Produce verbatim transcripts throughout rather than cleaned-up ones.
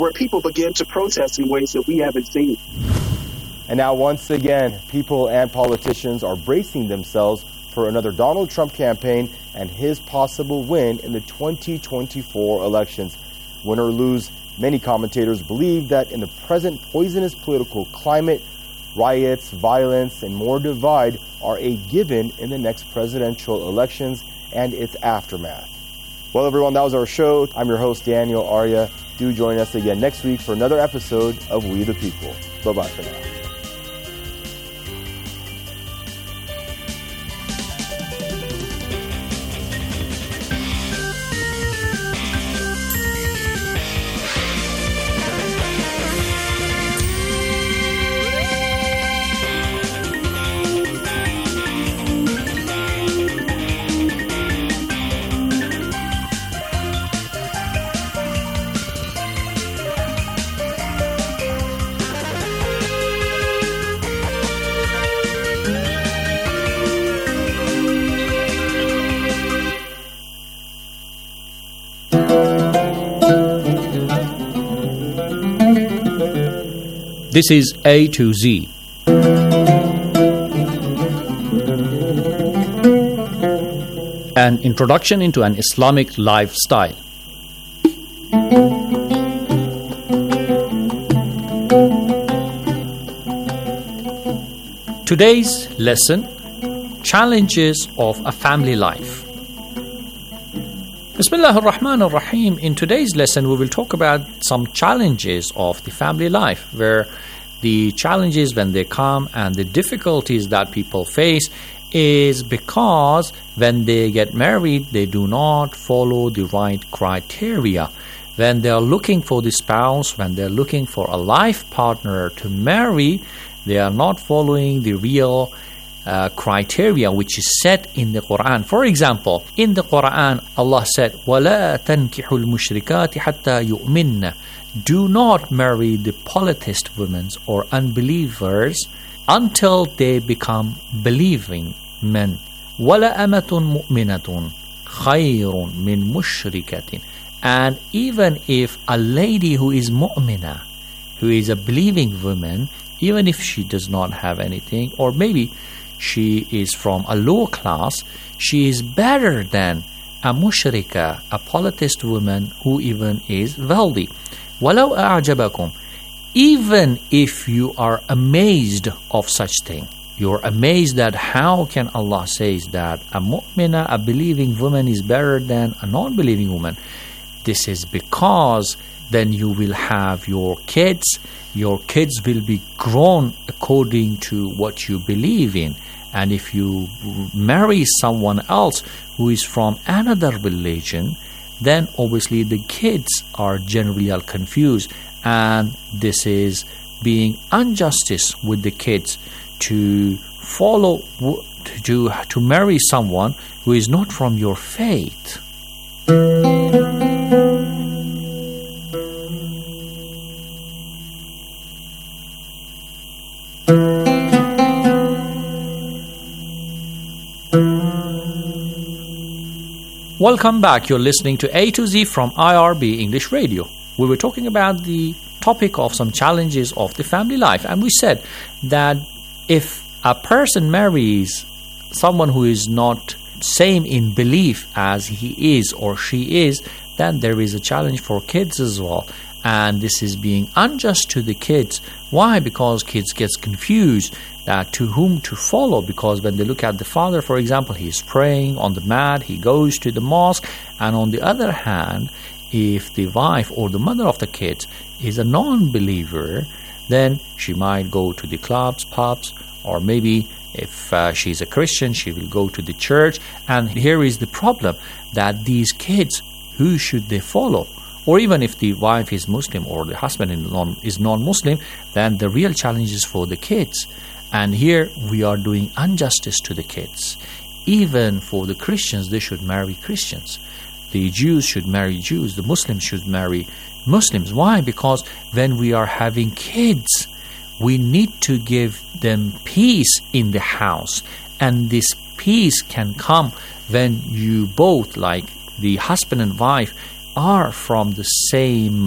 where people begin to protest in ways that we haven't seen. And now, once again, people and politicians are bracing themselves for another Donald Trump campaign and his possible win in the twenty twenty-four elections. Win or lose, many commentators believe that in the present poisonous political climate, riots, violence, and more divide are a given in the next presidential elections and its aftermath. Well, everyone, that was our show. I'm your host, Daniel Arya. Do join us again next week for another episode of We the People. Bye-bye for now. This is A to Z. An introduction into an Islamic lifestyle. Today's lesson, challenges of a family life. Bismillah ar-Rahman ar-Rahim. In today's lesson, we will talk about some challenges of the family life, where the challenges when they come and the difficulties that people face is because when they get married, they do not follow the right criteria. When they are looking for the spouse, when they are looking for a life partner to marry, they are not following the real Uh, criteria which is set in the Quran. For example, in the Quran, Allah said, وَلَا تَنْكِحُ الْمُشْرِكَاتِ حَتَّى يُؤْمِنَّ. Do not marry the polytheist women or unbelievers until they become believing men. وَلَا أَمَةٌ مُؤْمِنَةٌ خَيْرٌ مِنْ مُشْرِكَةٍ. And even if a lady who is mu'mina, who is a believing woman, even if she does not have anything, or maybe she is from a lower class, she is better than a mushrika, a polytheist woman who even is wealthy. وَلَوْ أَعْجَبَكُمْ. Even if you are amazed of such thing, you're amazed that how can Allah says that a mu'mina, a believing woman is better than a non-believing woman. This is because then you will have your kids, your kids will be grown according to what you believe in. And if you marry someone else who is from another religion, then obviously the kids are generally all confused. And this is being injustice with the kids to follow, to, to marry someone who is not from your faith. Welcome back. You're listening to A to Z from I R B English Radio. We were talking about the topic of some challenges of the family life, and we said that if a person marries someone who is not same in belief as he is or she is, then there is a challenge for kids as well. And this is being unjust to the kids. Why? Because kids get confused that to whom to follow, because when they look at the father, for example, he is praying on the mat, he goes to the mosque, and on the other hand, if the wife or the mother of the kids is a non-believer, then she might go to the clubs, pubs, or maybe if uh, she's a Christian, she will go to the church. And here is the problem, that these kids, who should they follow? Or even if the wife is Muslim or the husband is non-Muslim, then the real challenge is for the kids. And here we are doing injustice to the kids. Even for the Christians, they should marry Christians. The Jews should marry Jews. The Muslims should marry Muslims. Why? Because when we are having kids, we need to give them peace in the house. And this peace can come when you both, like the husband and wife, are from the same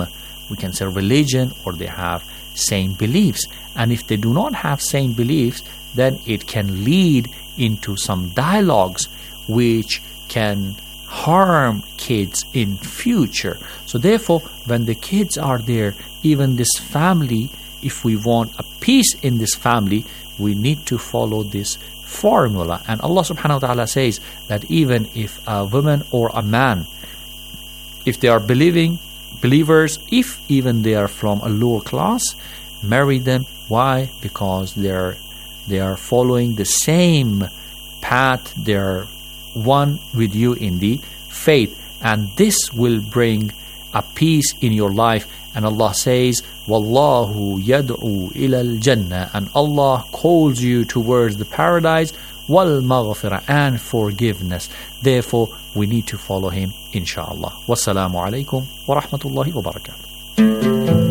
we can say religion, or they have same beliefs. And if they do not have same beliefs, then it can lead into some dialogues which can harm kids in future. So therefore, when the kids are there, even this family, if we want a peace in this family, we need to follow this formula. And Allah subhanahu wa ta'ala says that even if a woman or a man, if they are believing believers, if even they are from a lower class, marry them. Why? Because they are they are following the same path. They are one with you in the faith, and this will bring a peace in your life. And Allah says, Wallahu yad'u ila al-jannah, and Allah calls you towards the paradise, wal maghfirah, and forgiveness. Therefore, we need to follow him, inshallah. Wassalamu alaikum wa rahmatullahi wa barakatuh.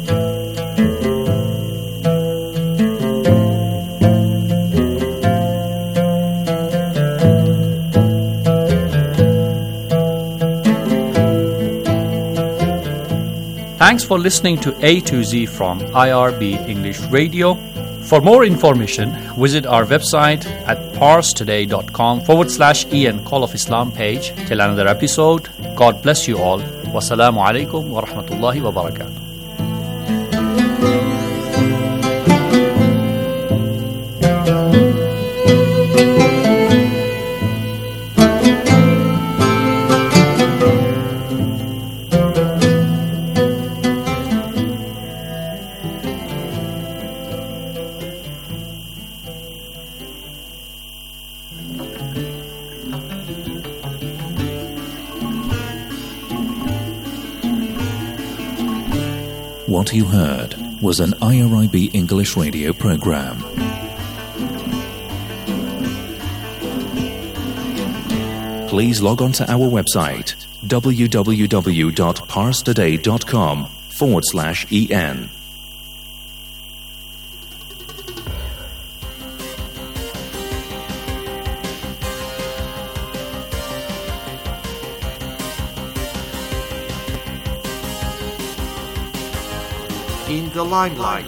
Thanks for listening to A to Z from I R B English Radio. For more information, visit our website at parstoday.com forward slash Ian Call of Islam page. Till another episode, God bless you all. Wassalamu alaikum wa rahmatullahi wa barakatuh. What you heard was an I R I B English radio program. Please log on to our website www.parstoday.com forward slash en. In the limelight.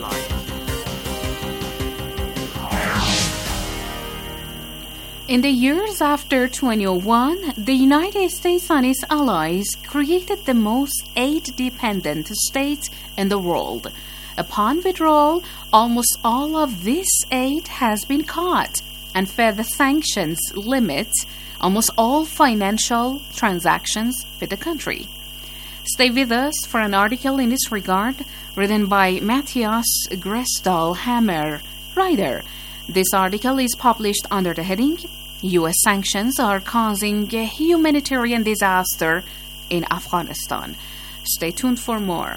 In the years after twenty oh one, the United States and its allies created the most aid-dependent state in the world. Upon withdrawal, almost all of this aid has been cut, and further sanctions limit almost all financial transactions with the country. Stay with us for an article in this regard written by Matthias Grestdahl Hammer, writer. This article is published under the heading U S Sanctions Are Causing a Humanitarian Disaster in Afghanistan. Stay tuned for more.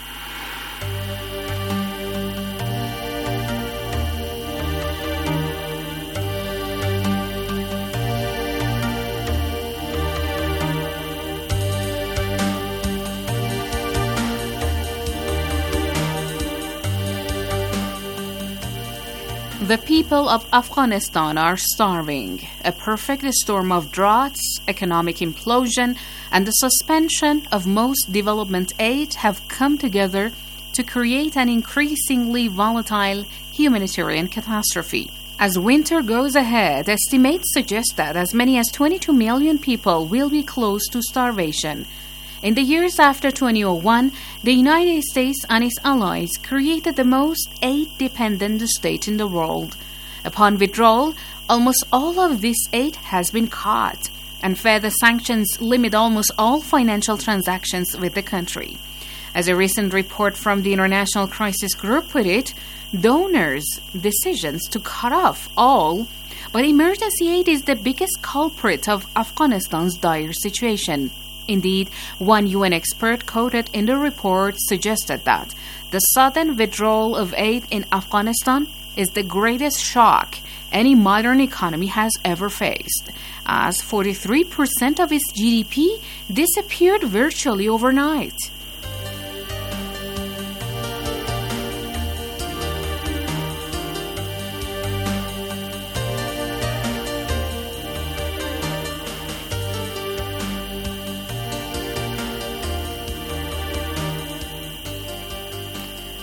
The people of Afghanistan are starving. A perfect storm of droughts, economic implosion, and the suspension of most development aid have come together to create an increasingly volatile humanitarian catastrophe. As winter goes ahead, estimates suggest that as many as twenty-two million people will be close to starvation. In the years after twenty oh one, the United States and its allies created the most aid-dependent state in the world. Upon withdrawal, almost all of this aid has been cut, and further sanctions limit almost all financial transactions with the country. As a recent report from the International Crisis Group put it, donors' decisions to cut off all but emergency aid is the biggest culprit of Afghanistan's dire situation. Indeed, one U N expert quoted in the report suggested that the sudden withdrawal of aid in Afghanistan is the greatest shock any modern economy has ever faced, as forty-three percent of its G D P disappeared virtually overnight.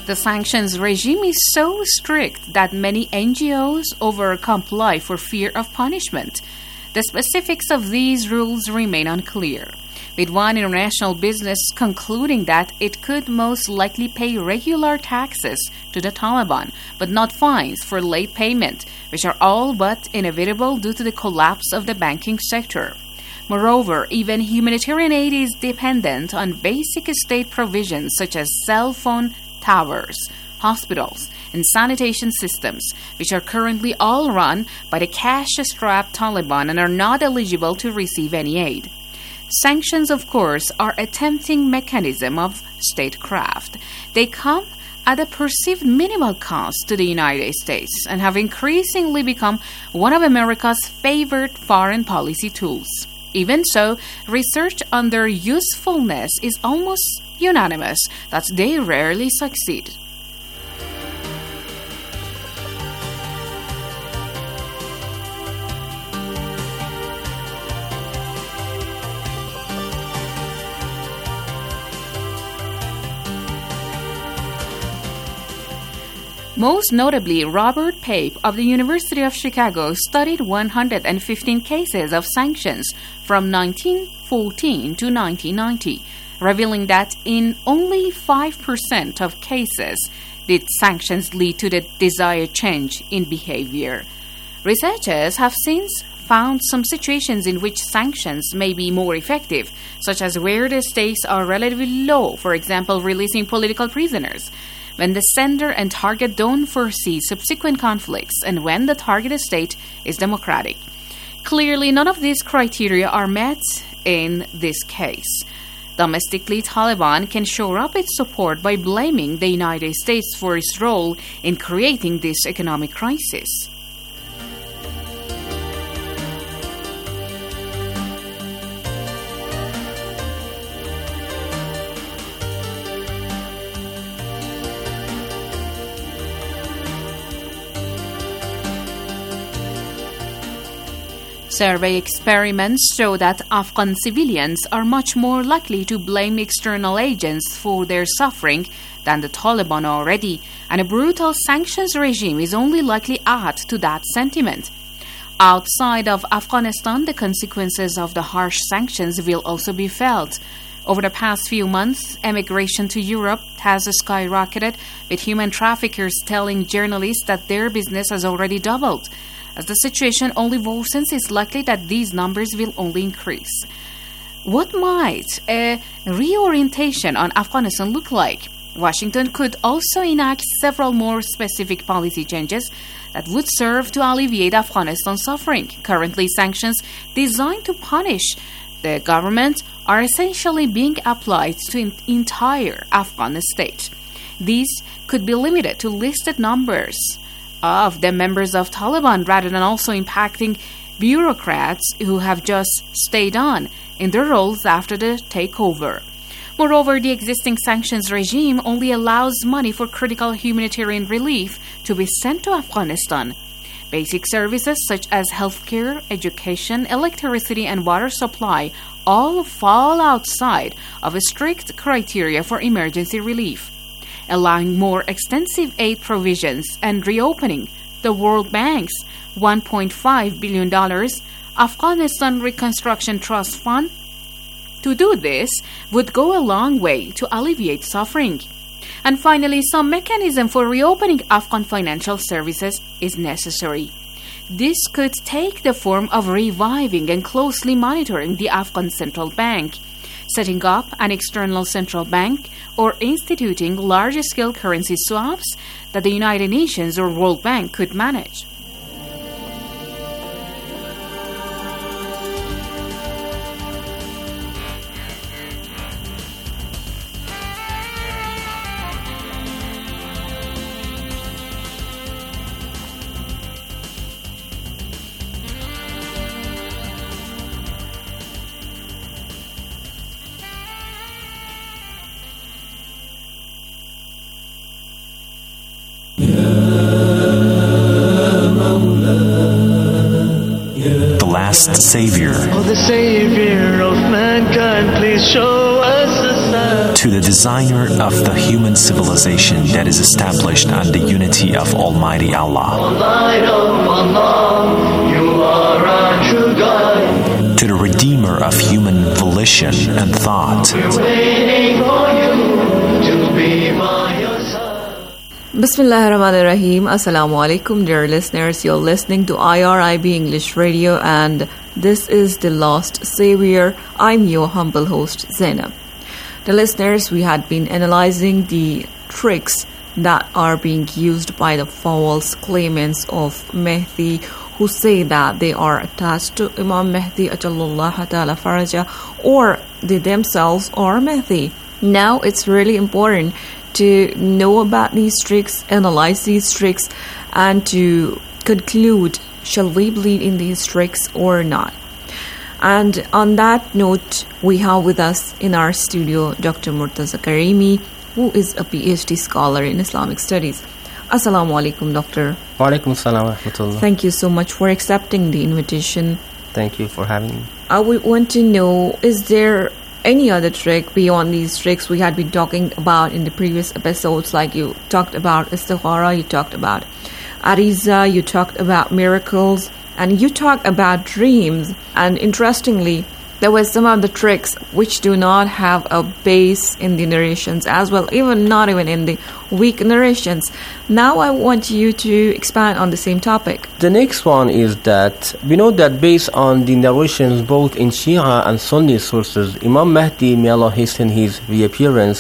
The sanctions regime is so strict that many N G Os over-comply for fear of punishment. The specifics of these rules remain unclear, with one international business concluding that it could most likely pay regular taxes to the Taliban, but not fines for late payment, which are all but inevitable due to the collapse of the banking sector. Moreover, even humanitarian aid is dependent on basic state provisions such as cell phone towers, hospitals, and sanitation systems, which are currently all run by the cash-strapped Taliban and are not eligible to receive any aid. Sanctions, of course, are a tempting mechanism of statecraft. They come at a perceived minimal cost to the United States and have increasingly become one of America's favored foreign policy tools. Even so, research on their usefulness is almost unanimous that they rarely succeed. Most notably, Robert Pape of the University of Chicago studied one hundred fifteen cases of sanctions from nineteen fourteen to nineteen ninety, revealing that in only five percent of cases did sanctions lead to the desired change in behavior. Researchers have since found some situations in which sanctions may be more effective, such as where the stakes are relatively low, for example, releasing political prisoners, when the sender and target don't foresee subsequent conflicts, and when the targeted state is democratic. Clearly, none of these criteria are met in this case. Domestically, Taliban can shore up its support by blaming the United States for its role in creating this economic crisis. Survey experiments show that Afghan civilians are much more likely to blame external agents for their suffering than the Taliban already, and a brutal sanctions regime is only likely add to that sentiment. Outside of Afghanistan, the consequences of the harsh sanctions will also be felt. Over the past few months, emigration to Europe has skyrocketed, with human traffickers telling journalists that their business has already doubled. As the situation only worsens, it's likely that these numbers will only increase. What might a reorientation on Afghanistan look like? Washington could also enact several more specific policy changes that would serve to alleviate Afghanistan's suffering. Currently, sanctions designed to punish the government are essentially being applied to an entire Afghan state. These could be limited to listed numbers of the members of Taliban rather than also impacting bureaucrats who have just stayed on in their roles after the takeover. Moreover, the existing sanctions regime only allows money for critical humanitarian relief to be sent to Afghanistan. Basic services such as healthcare, education, electricity, and water supply all fall outside of a strict criteria for emergency relief. Allowing more extensive aid provisions and reopening the World Bank's one point five billion dollars Afghanistan Reconstruction Trust Fund. To do this would go a long way to alleviate suffering. And finally, some mechanism for reopening Afghan financial services is necessary. This could take the form of reviving and closely monitoring the Afghan Central Bank, setting up an external central bank, or instituting large-scale currency swaps that the United Nations or World Bank could manage. The last Savior. Oh, the Savior of mankind, please show us the sign. to the designer of the human civilization that is established on the unity of Almighty Allah. To the redeemer of human volition and thought. Bismillahirrahmanirrahim. Assalamu alaikum, dear listeners. You're listening to I R I B English Radio, and this is The Lost Savior. I'm your humble host, Zainab. The listeners, we had been analyzing the tricks that are being used by the false claimants of Mahdi, who say that they are attached to Imam Mahdi Ajalullah Ta'ala Faraja, or they themselves are Mahdi. Now it's really important to know about these tricks, analyze these tricks, and to conclude, shall we believe in these tricks or not? And on that note, we have with us in our studio Doctor Murtaza Karimi, who is a PhD scholar in Islamic Studies. Assalamu alaikum, Doctor. Wa alaikum assalam wa rahmatullah. Thank you so much for accepting the invitation. Thank you for having me. I would want to know, is there any other trick beyond these tricks we had been talking about in the previous episodes? Like you talked about istikhara, you talked about ariza, you talked about miracles, and you talked about dreams. And interestingly, there were some of the tricks which do not have a base in the narrations as well, even not even in the weak narrations. Now I want you to expand on the same topic. The next one is that we know that based on the narrations both in Shia and Sunni sources, Imam Mahdi, may Allah hasten his reappearance,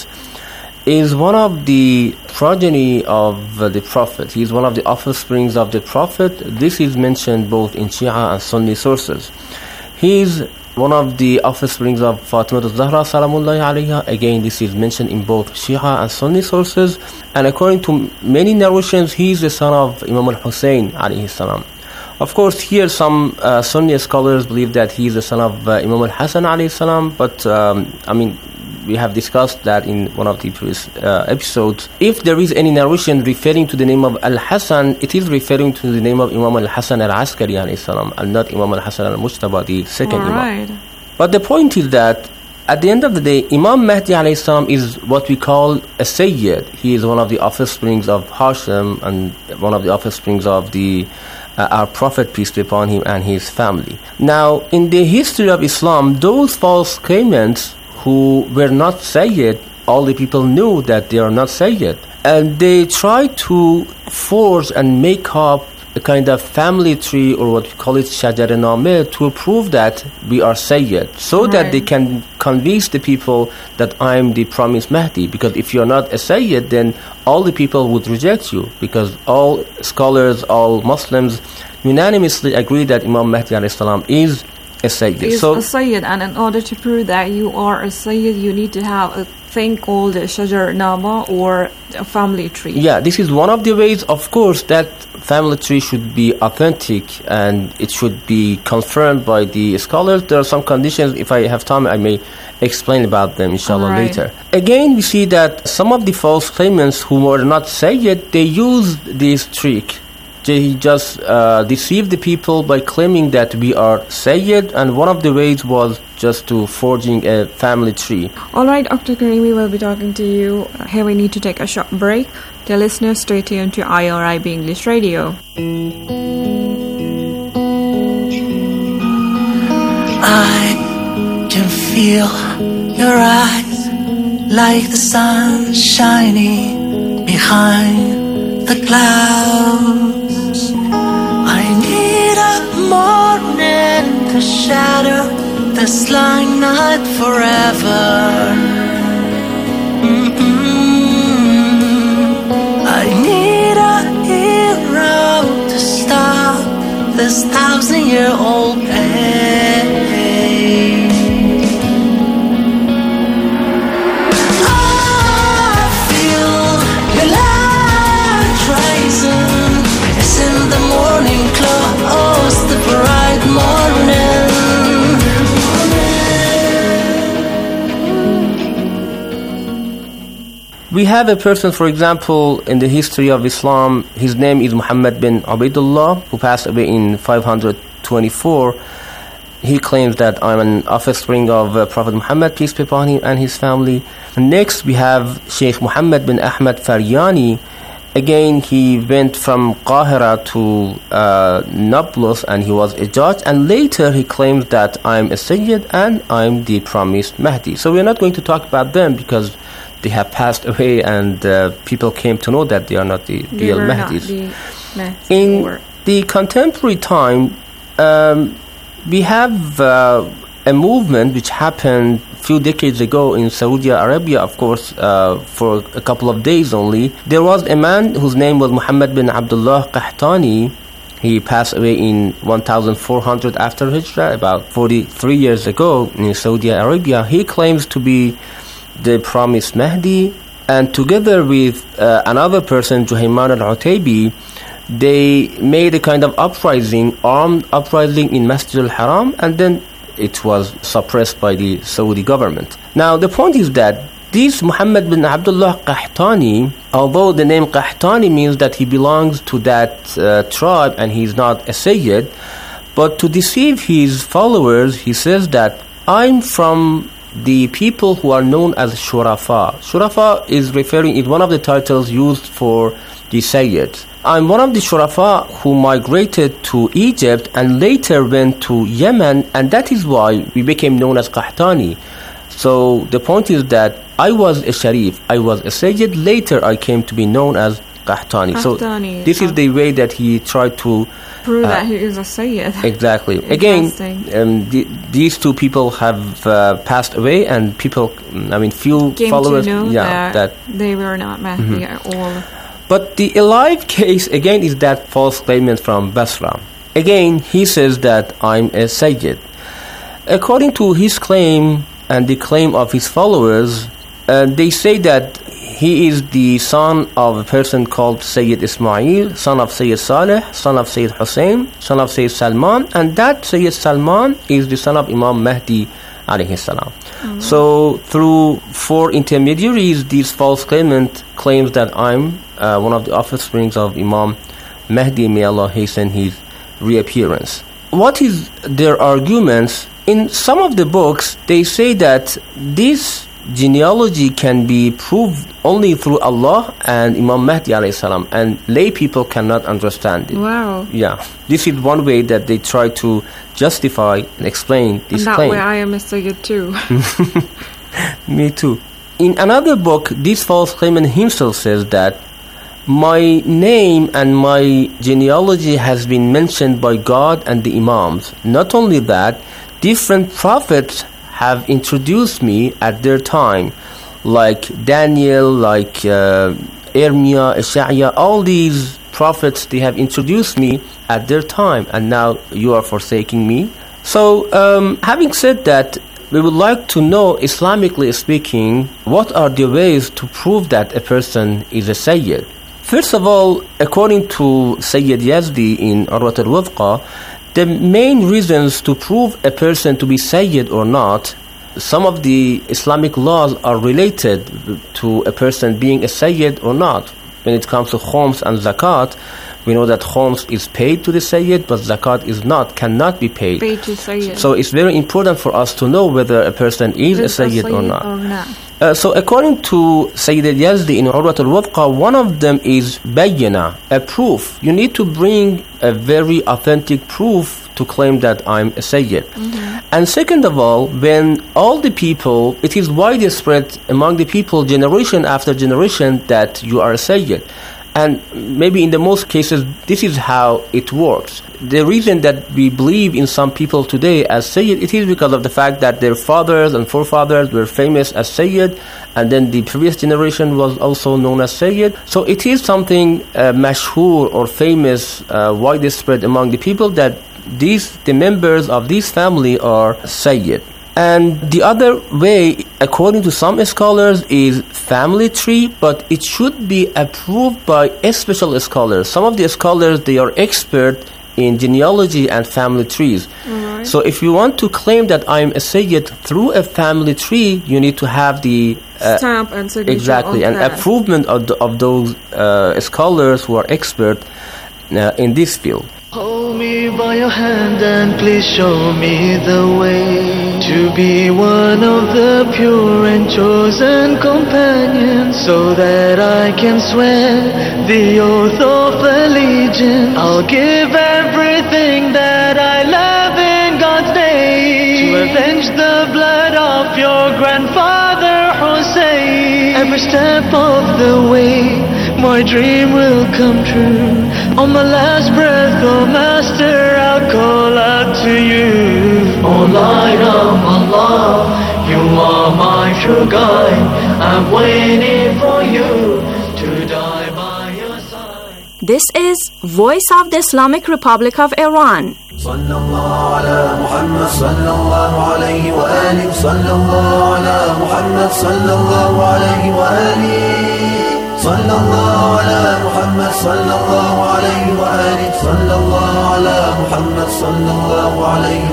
is one of the progeny of uh, the Prophet. He is one of the offsprings of the Prophet. This is mentioned both in Shia and Sunni sources. He is one of the offsprings of Fatima al-Zahra salamullahi alayha. Again, this is mentioned in both Shia and Sunni sources. And according to many narrations, he is the son of Imam al-Hussein alayhi salam. Of course, here some uh, Sunni scholars believe that he is the son of uh, Imam al-Hasan alayhi salam. But, um, I mean, we have discussed that in one of the previous uh, episodes. If there is any narration referring to the name of Al-Hasan, it is referring to the name of Imam Al-Hasan Al-Askari alayhi salam, and not Imam Al-Hasan Al-Mujtaba, the second All right. Imam. But the point is that at the end of the day, Imam Mahdi alayhi salam is what we call a Sayyid. He is one of the offsprings of Hashim and one of the offsprings of the uh, our Prophet, peace be upon him, and his family. Now, in the history of Islam, those false claimants who were not Sayyid, all the people knew that they are not Sayyid. And they tried to forge and make up a kind of family tree, or what we call it Shajar-e-Nameh, to prove that we are Sayyid, so right. that they can convince the people that I am the promised Mahdi. Because if you are not a Sayyid, then all the people would reject you, because all scholars, all Muslims unanimously agree that Imam Mahdi alayhi salam is a Sayyid. Is so, a Sayyid, and in order to prove that you are a Sayyid, you need to have a thing called a Shajar-e-Nameh, or a family tree. Yeah, this is one of the ways. Of course, that family tree should be authentic and it should be confirmed by the scholars. There are some conditions. If I have time, I may explain about them, inshallah, right. later. Again, we see that some of the false claimants who were not Sayyid, they used this trick. He just uh, deceived the people by claiming that we are Sayyid, and one of the ways was just to forging a family tree. All right, Doctor Karimi will be talking to you. Here we need to take a short break. Dear listeners, stay tuned to I R I B English Radio. I can feel your eyes like the sun shining behind the clouds. I need a morning to shadow this long night forever. Mm-mm. I need a hero to stop this thousand-year-old pain. I feel your light rising. It's in the morning close, the bright morning. We have a person, for example, in the history of Islam, his name is Muhammad bin Ubaidullah, who passed away in five hundred twenty-four. he claims that I'm an offspring of uh, Prophet Muhammad, peace be upon him, and his family. Next, we have Sheikh Muhammad bin Ahmad Faryani. Again, he went from Qahira to uh, Nablus, and he was a judge. And later, he claims that I'm a Sayyid and I'm the promised Mahdi. So we're not going to talk about them because they have passed away, and uh, people came to know that they are not the They real were not Mahdis. the Mahdi In or- the contemporary time, um, we have uh, a movement which happened a few decades ago in Saudi Arabia, of course, uh, for a couple of days only. There was a man whose name was Muhammad bin Abdullah Qahtani. He passed away in fourteen hundred after Hijrah, about forty-three years ago in Saudi Arabia. He claims to be the promised Mahdi, and together with uh, another person, Juhayman al-Utaybi, they made a kind of uprising, armed uprising in Masjid al-Haram, and then it was suppressed by the Saudi government. Now, the point is that this Muhammad bin Abdullah Qahtani, although the name Qahtani means that he belongs to that uh, tribe and he's not a Sayyid, but to deceive his followers, he says that I'm from the people who are known as Shurafa. Shurafa is referring, is one of the titles used for the Sayyids. I'm one of the Shurafa who migrated to Egypt and later went to Yemen, and that is why we became known as Qahtani. So the point is that I was a Sharif, I was a Sayyid, later I came to be known as Qahtani. Qahtani. So this is the way that he tried to prove uh, that he is a Sayyid. Exactly. Again, Interesting. um, the, these two people have uh, passed away, and people, I mean, few Came followers, to know yeah, that, that. they were not Mahdi at all. But the alive case again is that false statement from Basra. Again, he says that I'm a Sayyid. According to his claim and the claim of his followers, uh, they say that he is the son of a person called Sayyid Ismail, son of Sayyid Saleh, son of Sayyid Hussein, son of Sayyid Salman, and that Sayyid Salman is the son of Imam Mahdi alayhi salam. Mm-hmm. So through four intermediaries, this false claimant claims that I'm uh, one of the offsprings of Imam Mahdi, may Allah hasten his reappearance. What is their arguments? In some of the books, they say that this genealogy can be proved only through Allah and Imam Mahdi alayhi salam, and lay people cannot understand it. Wow. Yeah. This is one way that they try to justify and explain this and that claim. way I am a Sayyid too. Me too. In another book, this false claimant himself says that my name and my genealogy has been mentioned by God and the Imams. Not only that, different prophets have introduced me at their time, like Daniel, like uh, Ermia, Ishaya, all these prophets, they have introduced me at their time, and now you are forsaking me. So, um, having said that, we would like to know, Islamically speaking, what are the ways to prove that a person is a Sayyid? First of all, according to Sayyid Yazdi in Urwat al-Wuthqa, the main reasons to prove a person to be Sayyid or not, some of the Islamic laws are related to a person being a Sayyid or not. When it comes to Khums and Zakat, we know that Khums is paid to the Sayyid, but Zakat is not, cannot be paid. Paid to Sayyid. So it's very important for us to know whether a person is, is a Sayyid, a Sayyid or not. Or not. Uh, so according to Sayyid al-Yazdi in Urwat al-Wuthqa, one of them is bayyana, a proof. You need to bring a very authentic proof to claim that I'm a Sayyid. Mm-hmm. And second of all, when all the people, it is widespread among the people generation after generation that you are a Sayyid. And maybe in the most cases, this is how it works. The reason that we believe in some people today as Sayyid, it is because of the fact that their fathers and forefathers were famous as Sayyid, and then the previous generation was also known as Sayyid. So it is something uh, mashhur or famous, uh, widespread among the people that these, the members of this family are Sayyid. And the other way, according to some scholars, is family tree, but it should be approved by a special scholars. Some of the scholars, they are expert in genealogy and family trees. Mm-hmm. So if you want to claim that I'm a Sayyid through a family tree, you need to have the uh, stamp and signature. Exactly, and that. approval of, the, of those uh, scholars who are expert uh, in this field. Hold me by your hand and please show me the way to be one of the pure and chosen companions, so that I can swear the oath of allegiance. I'll give everything that I love in God's name to avenge the blood of your grandfather Hussein. Every step of the way my dream will come true. On my last breath, oh Master, I'll call out to you. Oh Light of Allah, you are my true guide. I'm waiting for you to die by your side. This is Voice of the Islamic Republic of Iran. صلى الله على محمد صلى الله عليه وآله صلى الله على محمد صلى الله عليه وآله صلى الله على محمد صلى الله عليه وآله صلى الله على محمد صلى الله عليه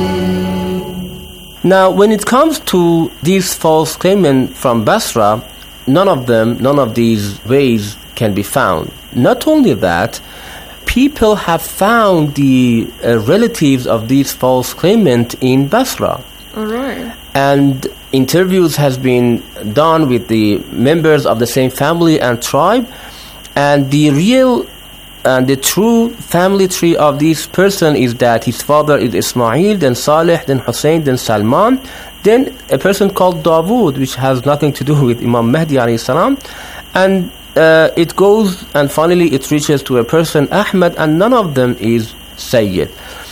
وآله. Now, when it comes to these false claimants from Basra, none of them, none of these ways can be found. Not only that, people have found the uh, relatives of these false claimants in Basra. All right. And interviews has been done with the members of the same family and tribe, and the real and the true family tree of this person is that his father is Ismail, then Saleh, then Hussein, then Salman, then a person called Dawood, which has nothing to do with Imam Mahdi alayhi salam, and uh, it goes and finally it reaches to a person Ahmad, and none of them is Sayyid.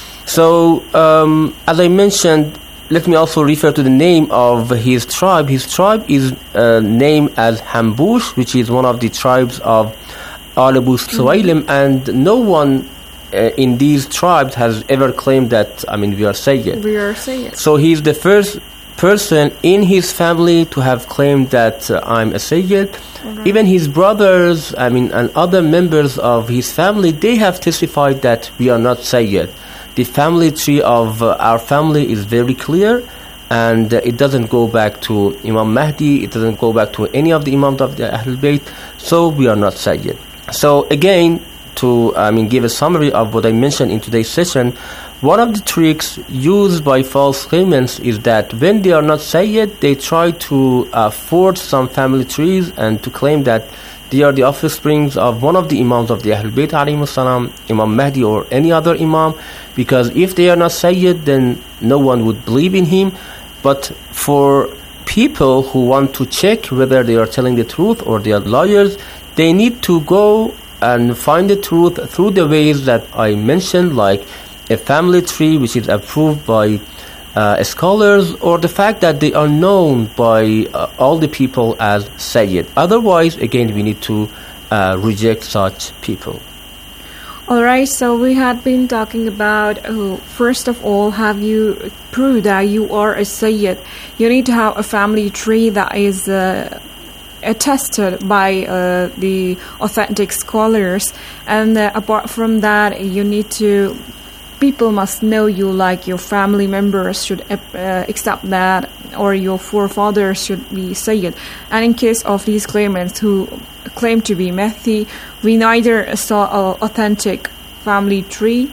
So um, as I mentioned, let me also refer to the name of his tribe. His tribe is uh, named as Hambush, which is one of the tribes of Al Abu Suwaylim, mm-hmm. and no one uh, in these tribes has ever claimed that, I mean, we are Sayyid. We are Sayyid. So he's the first person in his family to have claimed that uh, I'm a Sayyid. Okay. Even his brothers, I mean, and other members of his family, they have testified that we are not Sayyid. The family tree of uh, our family is very clear, and uh, it doesn't go back to Imam Mahdi, it doesn't go back to any of the Imams of the Ahlul Bayt, so we are not Sayyid. So again, to I mean, give a summary of what I mentioned in today's session, one of the tricks used by false claimants is that when they are not Sayyid, they try to uh, forge some family trees and to claim that they are the offsprings of one of the Imams of the Ahlul Bayt alayhimus salam, Imam Mahdi or any other Imam, because if they are not Sayyid, then no one would believe in him. But for people who want to check whether they are telling the truth or they are liars, they need to go and find the truth through the ways that I mentioned, like a family tree which is approved by Uh, scholars, or the fact that they are known by uh, all the people as Sayyid. Otherwise, again, we need to uh, reject such people. All right, so we had been talking about, uh, first of all, have you proved that you are a Sayyid? You need to have a family tree that is uh, attested by uh, the authentic scholars. And uh, apart from that, you need to people must know you, like your family members should uh, accept that, or your forefathers should be Sayyid. And in case of these claimants who claim to be Mahdi, we neither saw an authentic family tree,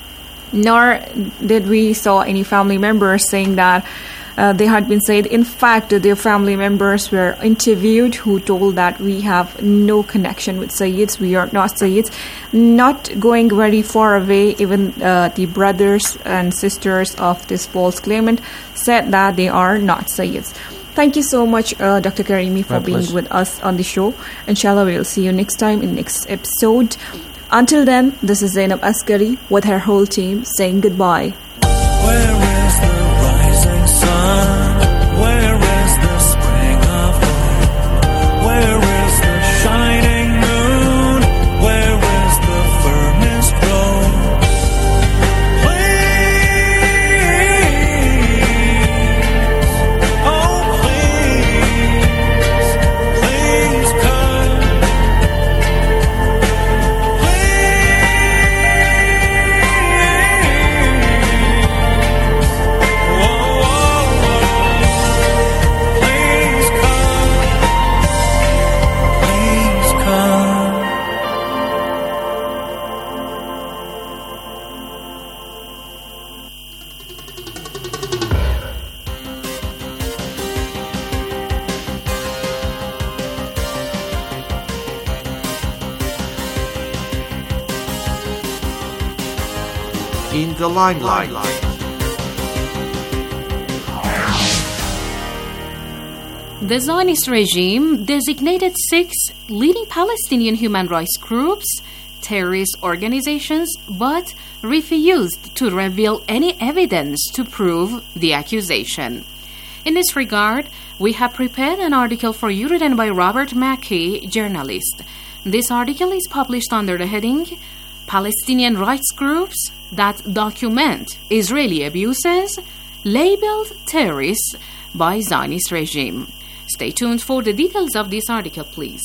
nor did we saw any family members saying that uh, they had been Sayyid. In fact, their family members were interviewed who told that we have no connection with Sayyids, we are not Sayyids. Not going very far away, even uh, the brothers and sisters of this false claimant said that they are not Sayyids. Thank you so much, uh, Doctor Karimi, for My being pleasure. with us on the show. Inshallah, we'll see you next time in next episode. Until then, this is Zainab Askari with her whole team saying goodbye. Where is the rising sun? Where is the spring of hope? Where is the shining moon? Where is the furnace rose? Please, oh please, please come. Please. Whoa, whoa, whoa. In the limelight. The Zionist regime designated six leading Palestinian human rights groups terrorist organizations, but refused to reveal any evidence to prove the accusation. In this regard, we have prepared an article for you written by Robert Mackey, journalist. This article is published under the heading Palestinian Rights Groups That Document Israeli Abuses, Labeled Terrorists by Zionist Regime. Stay tuned for the details of this article, please.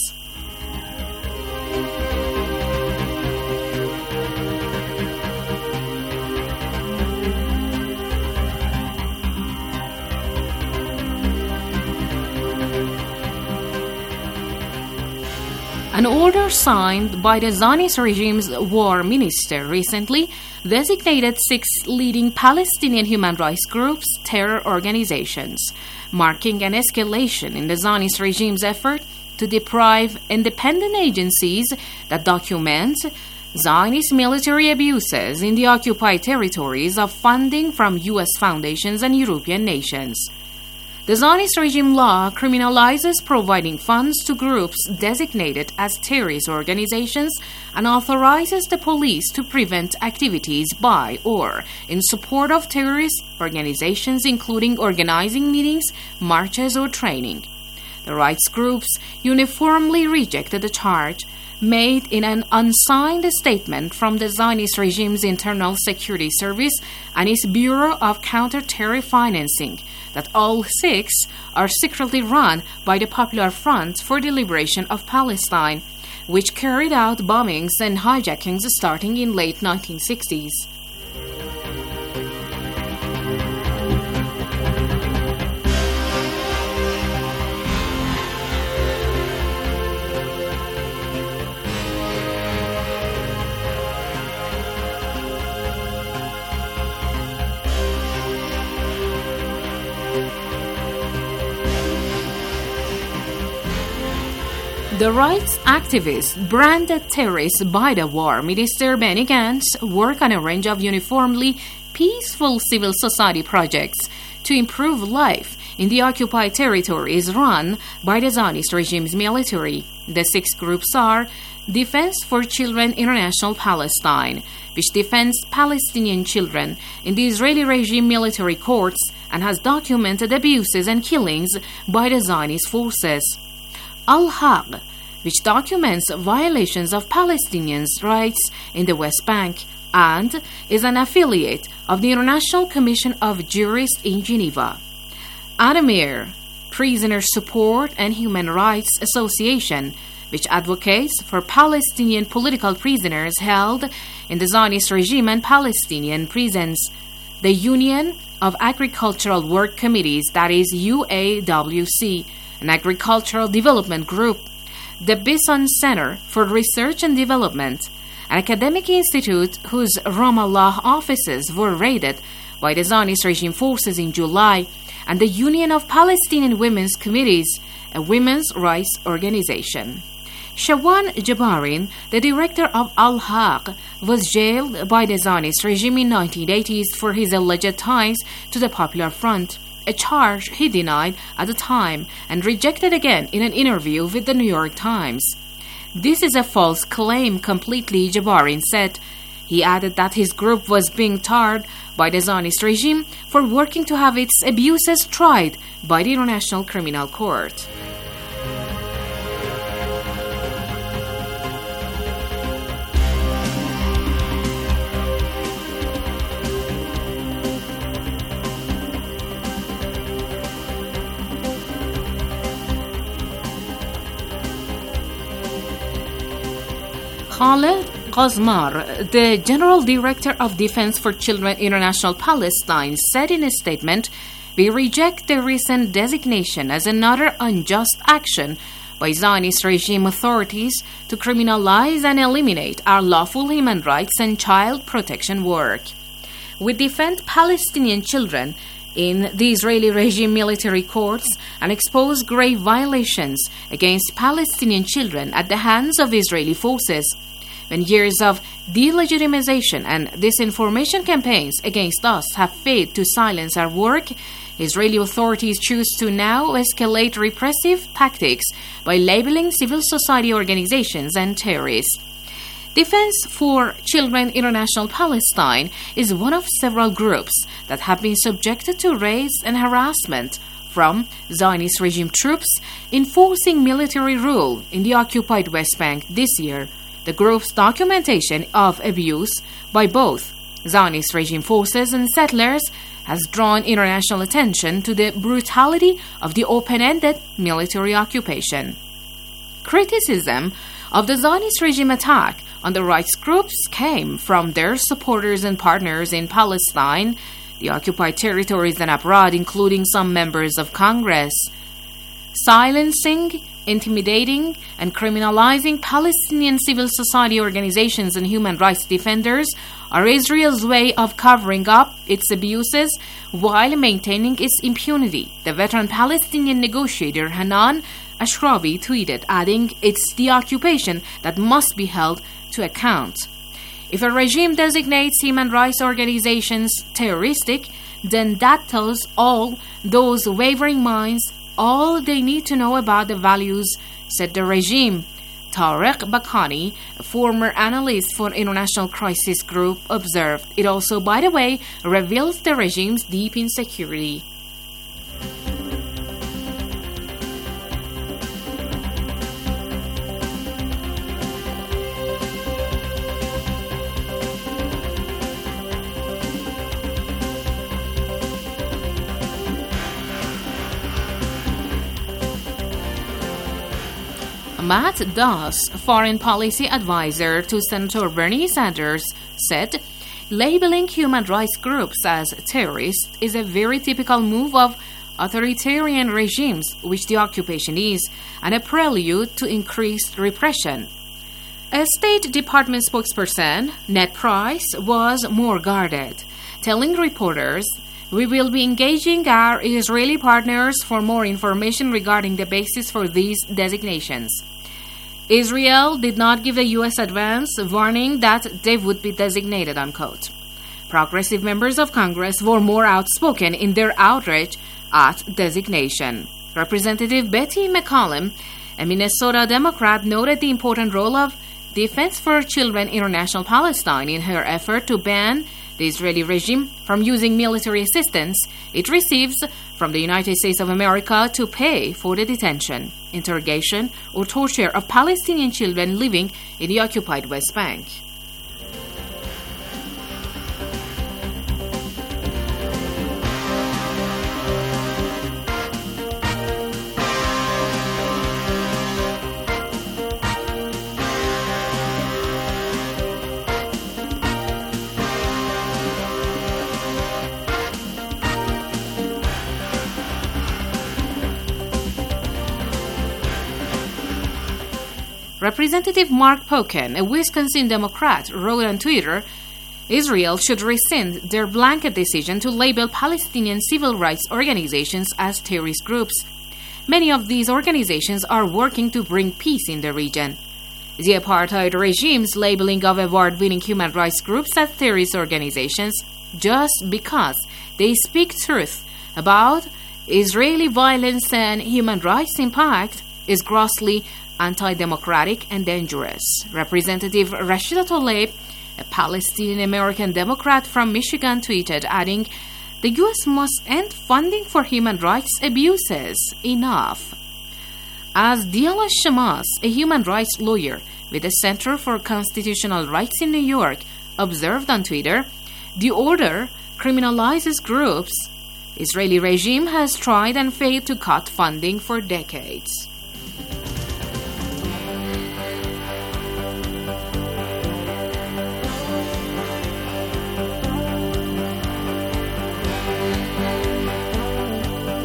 An order signed by the Zionist regime's war minister recently designated six leading Palestinian human rights groups terror organizations, marking an escalation in the Zionist regime's effort to deprive independent agencies that document Zionist military abuses in the occupied territories of funding from U S foundations and European nations. The Zionist regime law criminalizes providing funds to groups designated as terrorist organizations and authorizes the police to prevent activities by or in support of terrorist organizations, including organizing meetings, marches, or training. The rights groups uniformly rejected the charge made in an unsigned statement from the Zionist regime's Internal Security Service and its Bureau of Counter-Terror Financing, that all six are secretly run by the Popular Front for the Liberation of Palestine, which carried out bombings and hijackings starting in late nineteen sixties. The rights activists branded terrorists by the war minister Benny Gantz work on a range of uniformly peaceful civil society projects to improve life in the occupied territories run by the Zionist regime's military. The six groups are Defense for Children International Palestine, which defends Palestinian children in the Israeli regime military courts and has documented abuses and killings by the Zionist forces. Al-Haq, which documents violations of Palestinians' rights in the West Bank, and is an affiliate of the International Commission of Jurists in Geneva. Adamir, Prisoner Support and Human Rights Association, which advocates for Palestinian political prisoners held in the Zionist regime and Palestinian prisons. The Union of Agricultural Work Committees, that is U A W C, an agricultural development group. The Bison Center for Research and Development, an academic institute whose Ramallah offices were raided by the Zionist regime forces in July, and the Union of Palestinian Women's Committees, a women's rights organization. Shawan Jabarin, the director of Al-Haq, was jailed by the Zionist regime in the nineteen eighties for his alleged ties to the Popular Front, a charge he denied at the time and rejected again in an interview with the New York Times. This is a false claim, completely, Jabarin said. He added that his group was being tarred by the Zionist regime for working to have its abuses tried by the International Criminal Court. Khaled Ghazmar, the General Director of Defense for Children International Palestine, said in a statement, "We reject the recent designation as another unjust action by Zionist regime authorities to criminalize and eliminate our lawful human rights and child protection work. We defend Palestinian children in the Israeli regime military courts and expose grave violations against Palestinian children at the hands of Israeli forces. When years of delegitimization and disinformation campaigns against us have failed to silence our work, Israeli authorities choose to now escalate repressive tactics by labeling civil society organizations and terrorists. Defense for Children International Palestine is one of several groups that have been subjected to raids and harassment from Zionist regime troops enforcing military rule in the occupied West Bank this year. The group's documentation of abuse by both Zionist regime forces and settlers has drawn international attention to the brutality of the open-ended military occupation. Criticism of the Zionist regime attack on the rights groups came from their supporters and partners in Palestine, the occupied territories, and abroad, including some members of Congress. Silencing, intimidating, and criminalizing Palestinian civil society organizations and human rights defenders are Israel's way of covering up its abuses while maintaining its impunity, the veteran Palestinian negotiator Hanan Ashrawi tweeted, adding, "It's the occupation that must be held to account. If a regime designates human rights organizations terroristic, then that tells all those wavering minds all they need to know about the values," said the regime. Tariq Bakhani, a former analyst for International Crisis Group, observed. It also, by the way, reveals the regime's deep insecurity. Matt Doss, foreign policy advisor to Senator Bernie Sanders, said, "Labeling human rights groups as terrorists is a very typical move of authoritarian regimes, which the occupation is, and a prelude to increased repression." A State Department spokesperson, Ned Price, was more guarded, telling reporters, "We will be engaging our Israeli partners for more information regarding the basis for these designations." Israel did not give the U S advance warning that they would be designated, unquote. Progressive members of Congress were more outspoken in their outrage at designation. Representative Betty McCollum, a Minnesota Democrat, noted the important role of Defense for Children International Palestine in her effort to ban the Israeli regime from using military assistance it receives from the United States of America to pay for the detention, interrogation, or torture of Palestinian children living in the occupied West Bank. Representative Mark Pocan, a Wisconsin Democrat, wrote on Twitter, "Israel should rescind their blanket decision to label Palestinian civil rights organizations as terrorist groups. Many of these organizations are working to bring peace in the region. The apartheid regime's labeling of award-winning human rights groups as terrorist organizations just because they speak truth about Israeli violence and human rights impact is grossly anti-democratic and dangerous." Representative Rashida Tlaib, a Palestinian-American Democrat from Michigan, tweeted, adding, "The U S must end funding for human rights abuses. Enough." As Diala Shamas, a human rights lawyer with the Center for Constitutional Rights in New York, observed on Twitter, "The order criminalizes groups. Israeli regime has tried and failed to cut funding for decades."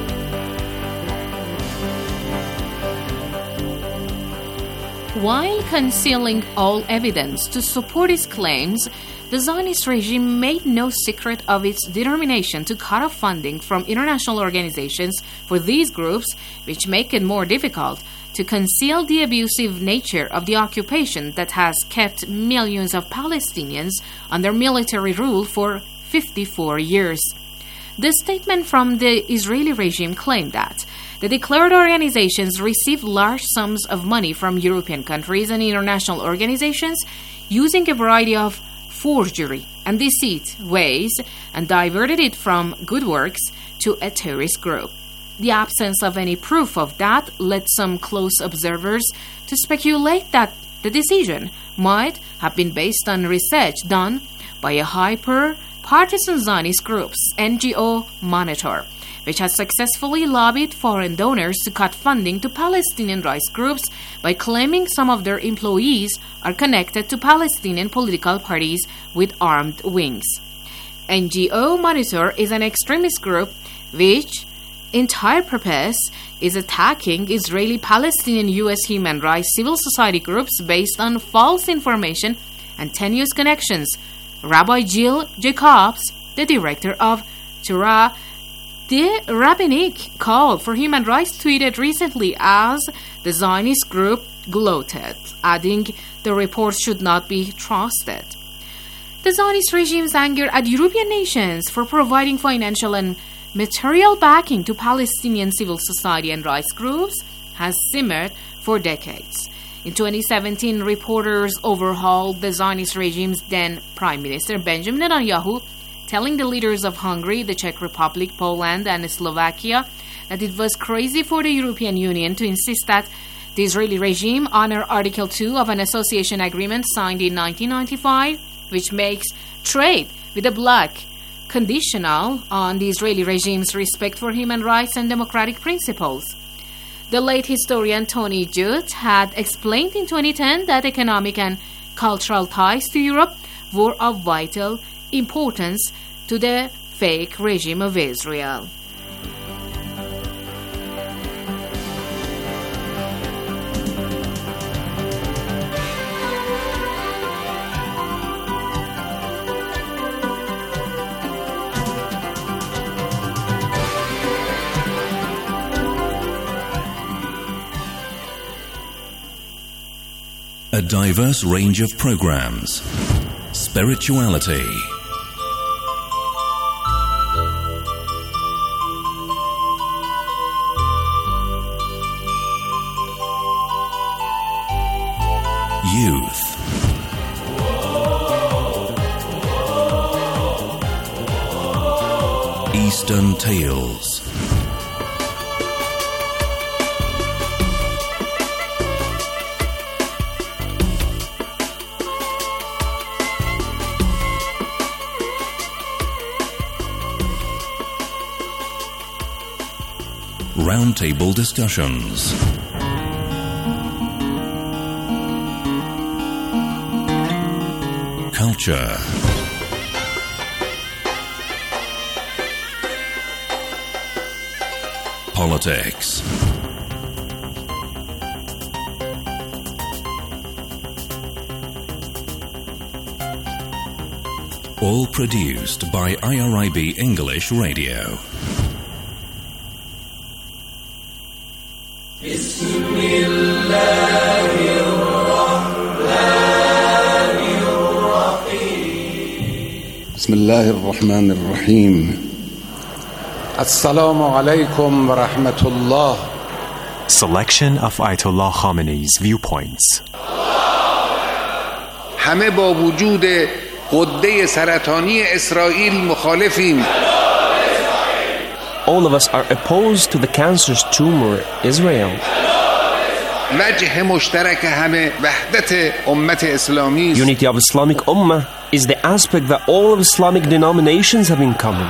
While concealing all evidence to support its claims, the Zionist regime made no secret of its determination to cut off funding from international organizations for these groups, which make it more difficult to conceal the abusive nature of the occupation that has kept millions of Palestinians under military rule for fifty-four years. The statement from the Israeli regime claimed that the declared organizations received large sums of money from European countries and international organizations using a variety of forgery and deceit ways and diverted it from good works to a terrorist group. The absence of any proof of that led some close observers to speculate that the decision might have been based on research done by a hyper-partisan Zionist group's N G O Monitor, which has successfully lobbied foreign donors to cut funding to Palestinian rights groups by claiming some of their employees are connected to Palestinian political parties with armed wings. N G O Monitor is an extremist group which entire purpose is attacking Israeli-Palestinian U S human rights civil society groups based on false information and tenuous connections. Rabbi Jill Jacobs, the director of Torah, the Rabbinic Call for Human Rights, tweeted recently as the Zionist group gloated, adding the report should not be trusted. The Zionist regime's anger at European nations for providing financial and material backing to Palestinian civil society and rights groups has simmered for decades. In twenty seventeen, reporters overhauled the Zionist regime's then Prime Minister Benjamin Netanyahu, telling the leaders of Hungary, the Czech Republic, Poland, and Slovakia that it was crazy for the European Union to insist that the Israeli regime honor Article two of an association agreement signed in nineteen ninety-five, which makes trade with the bloc conditional on the Israeli regime's respect for human rights and democratic principles. The late historian Tony Judt had explained in twenty ten that economic and cultural ties to Europe were of vital importance to the fake regime of Israel. A diverse range of programs. Spirituality. Youth. Eastern Tales. Roundtable discussions. Culture. Politics. All produced by I R I B English Radio. بسم الله الرحمن الرحيم السلام عليكم ورحمة الله. Selection of Ayatollah Khamenei's viewpoints. همه با وجود غده سرطانی اسرائیل مخالفیم. All of us are opposed to the cancerous tumor Israel. وجه مشترک همه وحدت امت اسلامی است. Unity of Islamic Ummah is the aspect that all of Islamic denominations have in common.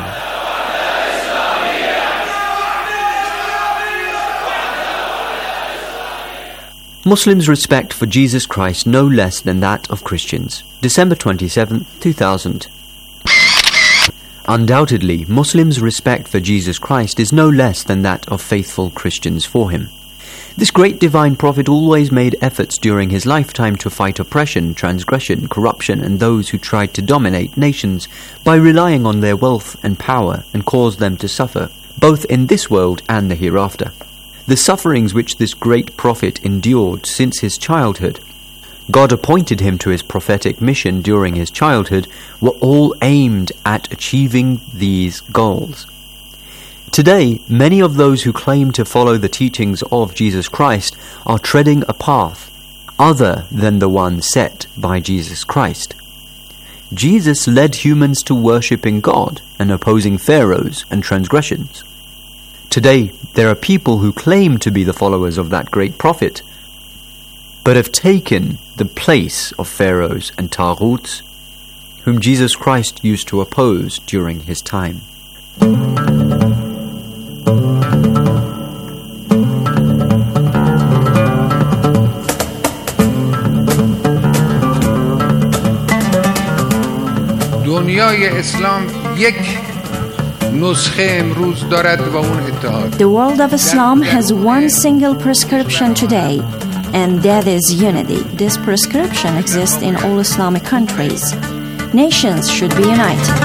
Muslims' respect for Jesus Christ no less than that of Christians. December twenty-seventh, two thousand. Undoubtedly, Muslims' respect for Jesus Christ is no less than that of faithful Christians for him. This great divine prophet always made efforts during his lifetime to fight oppression, transgression, corruption, and those who tried to dominate nations by relying on their wealth and power and caused them to suffer, both in this world and the hereafter. The sufferings which this great prophet endured since his childhood, God appointed him to his prophetic mission during his childhood, were all aimed at achieving these goals. Today, many of those who claim to follow the teachings of Jesus Christ are treading a path other than the one set by Jesus Christ. Jesus led humans to worshipping God and opposing pharaohs and transgressions. Today, there are people who claim to be the followers of that great prophet, but have taken the place of pharaohs and taghuts, whom Jesus Christ used to oppose during his time. دنیای اسلام یک نسخه امروز دارد و اون اتحاد. The world of Islam has one single prescription today, and that is unity. This prescription exists in all Islamic countries. Nations should be united.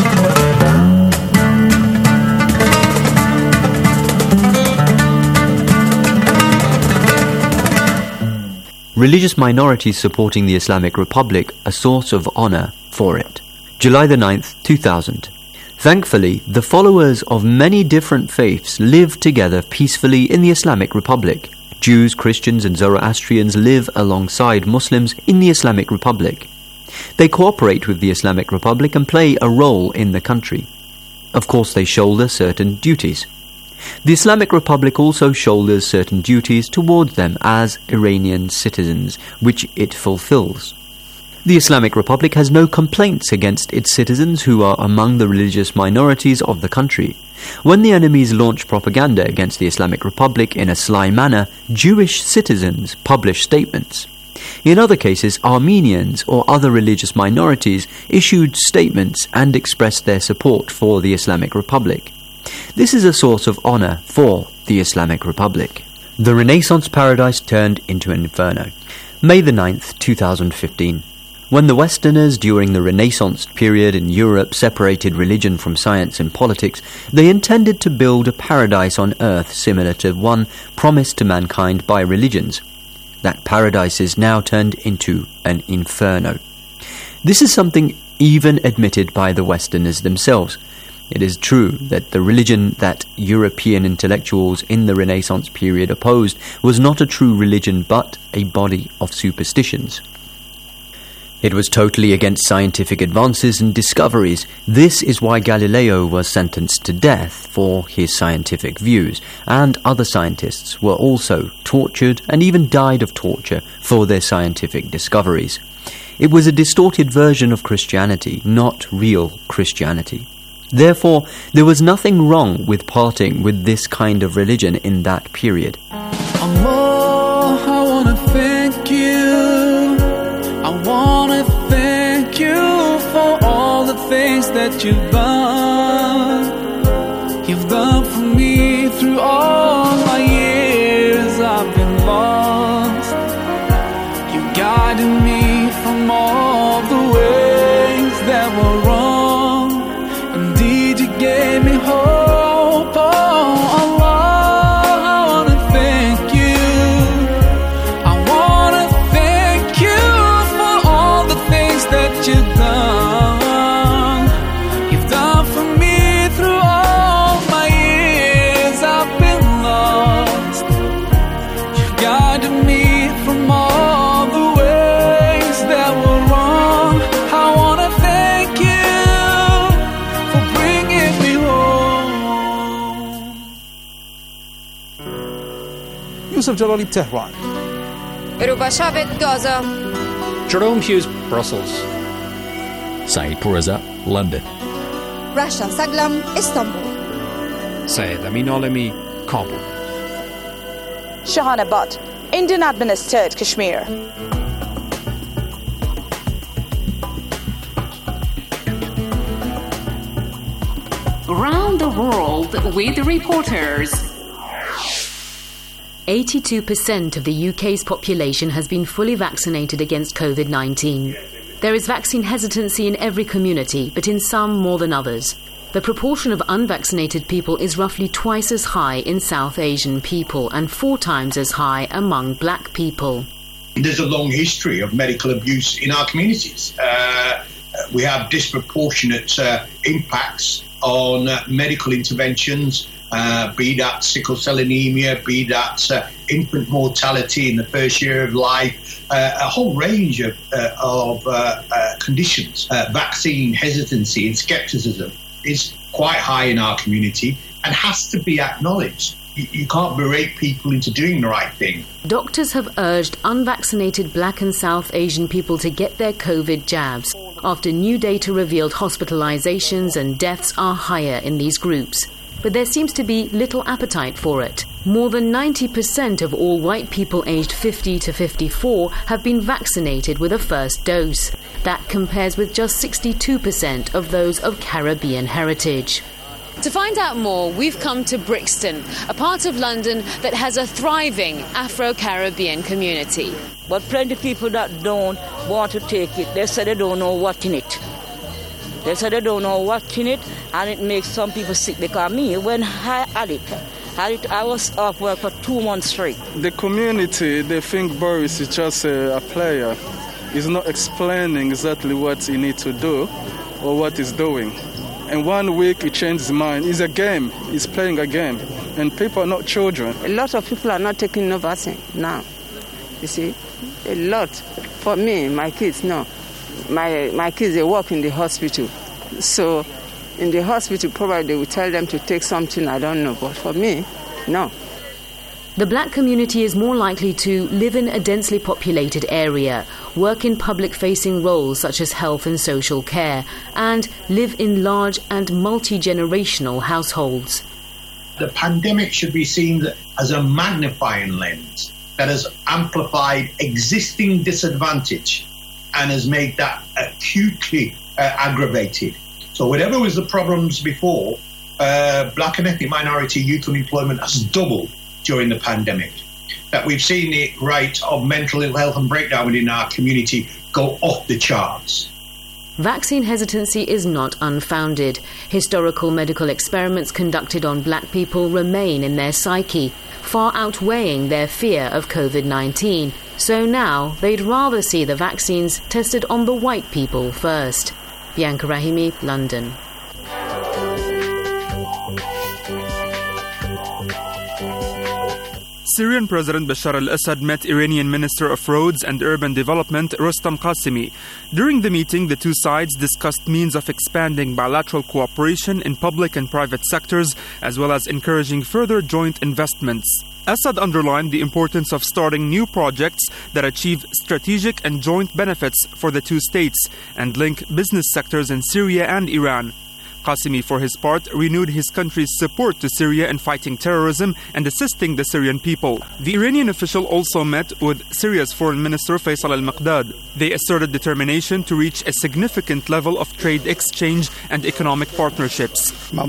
Religious minorities supporting the Islamic Republic a source of honor for it. July the ninth, two thousand. Thankfully, the followers of many different faiths live together peacefully in the Islamic Republic. Jews, Christians and Zoroastrians live alongside Muslims in the Islamic Republic. They cooperate with the Islamic Republic and play a role in the country. Of course, they shoulder certain duties. The Islamic Republic also shoulders certain duties towards them as Iranian citizens, which it fulfills. The Islamic Republic has no complaints against its citizens who are among the religious minorities of the country. When the enemies launch propaganda against the Islamic Republic in a sly manner, Jewish citizens publish statements. In other cases, Armenians or other religious minorities issued statements and expressed their support for the Islamic Republic. This is a source of honor for the Islamic Republic. The Renaissance paradise turned into an inferno. May the ninth, two thousand fifteen. When the Westerners during the Renaissance period in Europe separated religion from science and politics, they intended to build a paradise on earth similar to one promised to mankind by religions. That paradise is now turned into an inferno. This is something even admitted by the Westerners themselves. It is true that the religion that European intellectuals in the Renaissance period opposed was not a true religion but a body of superstitions. It was totally against scientific advances and discoveries. This is why Galileo was sentenced to death for his scientific views, and other scientists were also tortured and even died of torture for their scientific discoveries. It was a distorted version of Christianity, not real Christianity. Therefore, there was nothing wrong with parting with this kind of religion in that period. Allah, I want to thank you. I want to thank you for all the things that you've done. You've done for me through all my years I've been lost. You guided me from all the ways that were wrong. Indeed, you gave me hope. Oh, Allah, I want to thank you. I want to thank you for all the things that you've done. You've done for me through all my years I've been lost. You guided me from all the ways that were wrong. I want to thank you for bringing me home. Yusuf Jalali, Tehran. Rubashavit, Gaza. Jerome Hughes, Brussels. Saeed Pourreza, London. Rasha Saglam, Istanbul. Syed Amin Alami, Kabul. Shahana Butt, Indian administered Kashmir. Around the world with reporters. eighty-two percent of the U K's population has been fully vaccinated against COVID nineteen. There is vaccine hesitancy in every community, but in some more than others. The proportion of unvaccinated people is roughly twice as high in South Asian people and four times as high among black people. There's a long history of medical abuse in our communities. Uh, we have disproportionate uh, impacts on uh, medical interventions, uh, be that sickle cell anemia, be that uh, infant mortality in the first year of life, uh, a whole range of, uh, of uh, uh, conditions. Uh, vaccine hesitancy and skepticism is quite high in our community and has to be acknowledged. You, you can't berate people into doing the right thing. Doctors have urged unvaccinated black and South Asian people to get their COVID jabs after new data revealed hospitalizations and deaths are higher in these groups. But there seems to be little appetite for it. More than ninety percent of all white people aged fifty to fifty-four have been vaccinated with a first dose. That compares with just sixty-two percent of those of Caribbean heritage. To find out more, we've come to Brixton, a part of London that has a thriving Afro-Caribbean community. But plenty of people that don't want to take it, they say they don't know what's in it. They say they don't know what's in it, and it makes some people sick. Because me, when I had it, had it I was off work for two months straight. The community, they think Boris is just a, a player. He's not explaining exactly what he needs to do or what he's doing. And one week he changed his mind. It's a game. He's playing a game. And people are not children. A lot of people are not taking no vaccine now. You see? A lot. For me, my kids, no. My my kids, they work in the hospital. So in the hospital, probably they will tell them to take something, I don't know. But for me, no. The black community is more likely to live in a densely populated area, work in public-facing roles such as health and social care, and live in large and multi-generational households. The pandemic should be seen as a magnifying lens that has amplified existing disadvantage and has made that acutely uh, aggravated. So whatever was the problems before, uh, black and ethnic minority youth unemployment has doubled during the pandemic. That we've seen the rate of mental ill health and breakdown within our community go off the charts. Vaccine hesitancy is not unfounded. Historical medical experiments conducted on black people remain in their psyche, far outweighing their fear of COVID nineteen. So now they'd rather see the vaccines tested on the white people first. Bianca Rahimi, London. Syrian President Bashar al-Assad met Iranian Minister of Roads and Urban Development Rostam Qasimi. During the meeting, the two sides discussed means of expanding bilateral cooperation in public and private sectors, as well as encouraging further joint investments. Assad underlined the importance of starting new projects that achieve strategic and joint benefits for the two states and link business sectors in Syria and Iran. Qasimi, for his part, renewed his country's support to Syria in fighting terrorism and assisting the Syrian people. The Iranian official also met with Syria's Foreign Minister Faisal al-Maqdad. They asserted determination to reach a significant level of trade exchange and economic partnerships. I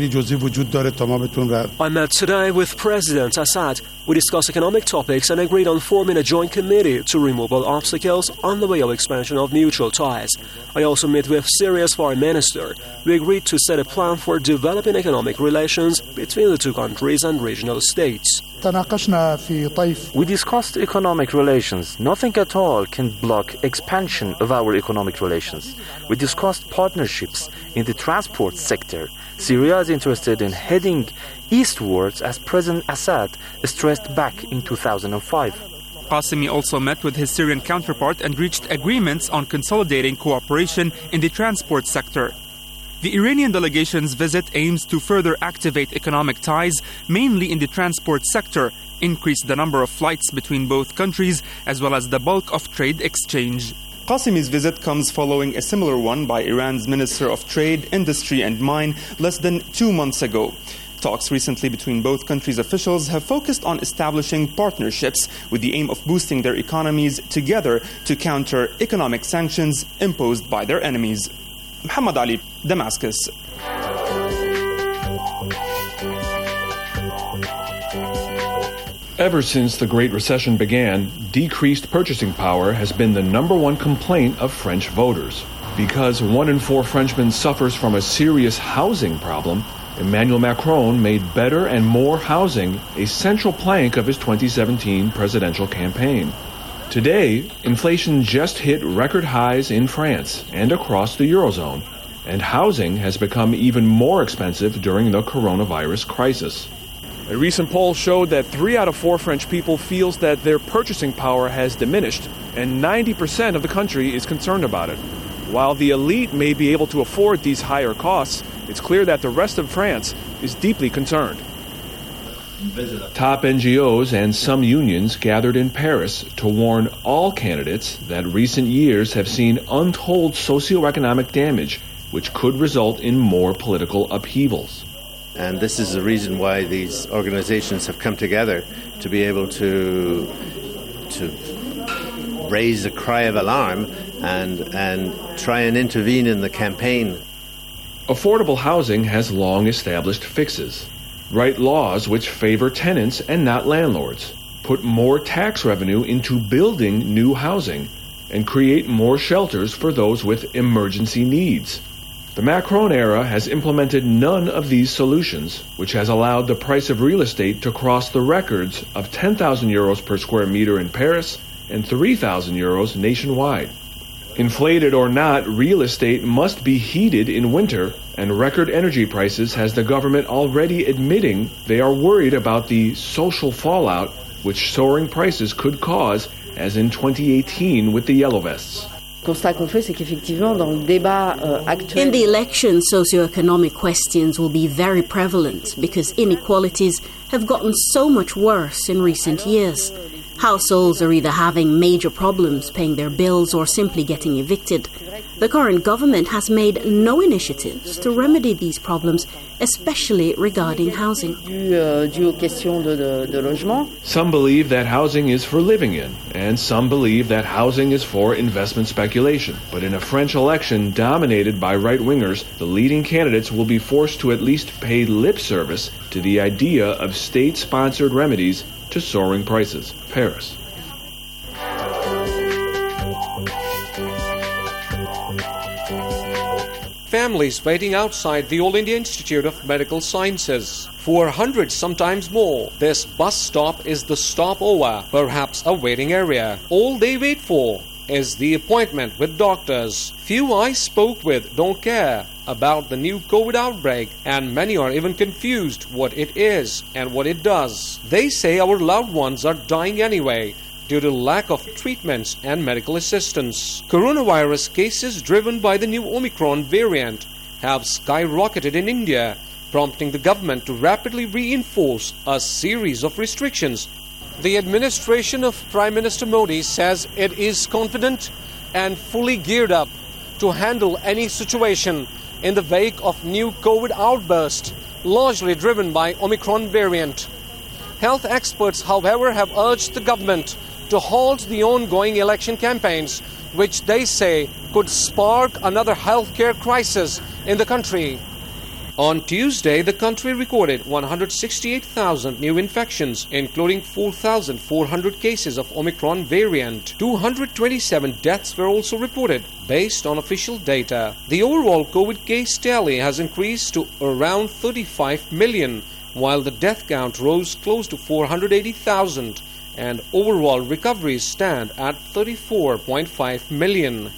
met today with President Assad. We discussed economic topics and agreed on forming a joint committee to remove all obstacles on the way of expansion of mutual ties. I also met with Syria's foreign minister. We agreed to set a plan for developing economic relations between the two countries and regional states. We discussed economic relations. Nothing at all can block expansion of our economic relations. We discussed partnerships in the transport sector. Syria is interested in heading eastwards, as President Assad stressed back in two thousand five. Qasimi also met with his Syrian counterpart and reached agreements on consolidating cooperation in the transport sector. The Iranian delegation's visit aims to further activate economic ties, mainly in the transport sector, increase the number of flights between both countries, as well as the bulk of trade exchange. Qasimi's visit comes following a similar one by Iran's Minister of Trade, Industry and Mine less than two months ago. Talks recently between both countries' officials have focused on establishing partnerships with the aim of boosting their economies together to counter economic sanctions imposed by their enemies. Muhammad Ali, Damascus. Ever since the Great Recession began, decreased purchasing power has been the number one complaint of French voters. Because one in four Frenchmen suffers from a serious housing problem, Emmanuel Macron made better and more housing a central plank of his twenty seventeen presidential campaign. Today, inflation just hit record highs in France and across the Eurozone, and housing has become even more expensive during the coronavirus crisis. A recent poll showed that three out of four French people feels that their purchasing power has diminished, and ninety percent of the country is concerned about it. While the elite may be able to afford these higher costs, it's clear that the rest of France is deeply concerned. Top N G Os and some unions gathered in Paris to warn all candidates that recent years have seen untold socioeconomic damage, which could result in more political upheavals. And this is the reason why these organizations have come together, to be able to to raise a cry of alarm and and try and intervene in the campaign. Affordable housing has long established fixes. Write laws which favor tenants and not landlords, put more tax revenue into building new housing, and create more shelters for those with emergency needs. The Macron era has implemented none of these solutions, which has allowed the price of real estate to cross the records of ten thousand euros per square meter in Paris and three thousand euros nationwide. Inflated or not, real estate must be heated in winter, and record energy prices has the government already admitting they are worried about the social fallout which soaring prices could cause, as in twenty eighteen with the Yellow Vests. In the election, socioeconomic questions will be very prevalent because inequalities have gotten so much worse in recent years. Households are either having major problems paying their bills or simply getting evicted. The current government has made no initiatives to remedy these problems, especially regarding housing. Some believe that housing is for living in, and some believe that housing is for investment speculation. But in a French election dominated by right-wingers, the leading candidates will be forced to at least pay lip service to the idea of state-sponsored remedies to soaring prices. Paris. Families waiting outside the All India Institute of Medical Sciences. four hundred, sometimes more. This bus stop is the stopover, perhaps a waiting area. All they wait for is the appointment with doctors. Few I spoke with don't care about the new COVID outbreak, and many are even confused what it is and what it does. They say our loved ones are dying anyway due to lack of treatments and medical assistance. Coronavirus cases driven by the new Omicron variant have skyrocketed in India, prompting the government to rapidly reinforce a series of restrictions. The administration of Prime Minister Modi says it is confident and fully geared up to handle any situation in the wake of new COVID outburst, largely driven by Omicron variant. Health experts, however, have urged the government to halt the ongoing election campaigns, which they say could spark another healthcare crisis in the country. On Tuesday, the country recorded one hundred sixty-eight thousand new infections, including four thousand four hundred cases of Omicron variant. two hundred twenty-seven deaths were also reported, based on official data. The overall COVID case tally has increased to around thirty-five million, while the death count rose close to four hundred eighty thousand, and overall recoveries stand at thirty-four point five million.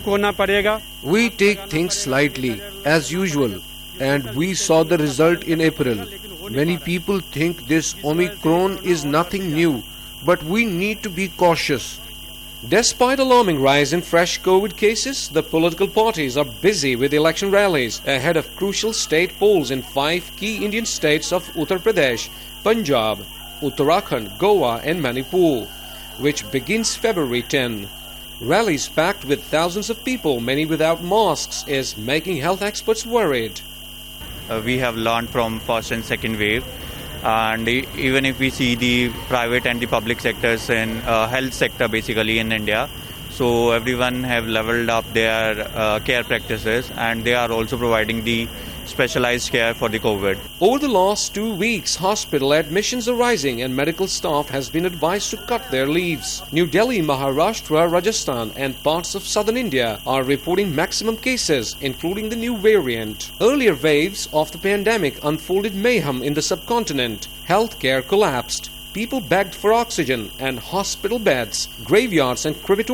We take things lightly, as usual, and we saw the result in April. Many people think this Omicron is nothing new, but we need to be cautious. Despite alarming rise in fresh COVID cases, the political parties are busy with election rallies ahead of crucial state polls in five key Indian states of Uttar Pradesh, Punjab, Uttarakhand, Goa and Manipur, which begins February tenth. Rallies packed with thousands of people, many without masks, is making health experts worried. Uh, we have learned from first and second wave, and even if we see the private and the public sectors in uh, health sector basically in India, so everyone have leveled up their uh, care practices, and they are also providing the specialized care for the COVID. Over the last two weeks, hospital admissions are rising and medical staff has been advised to cut their leaves. New Delhi, Maharashtra, Rajasthan and parts of southern India are reporting maximum cases, including the new variant. Earlier waves of the pandemic unfolded mayhem in the subcontinent. Healthcare collapsed. People begged for oxygen and hospital beds. Graveyards and crematoriums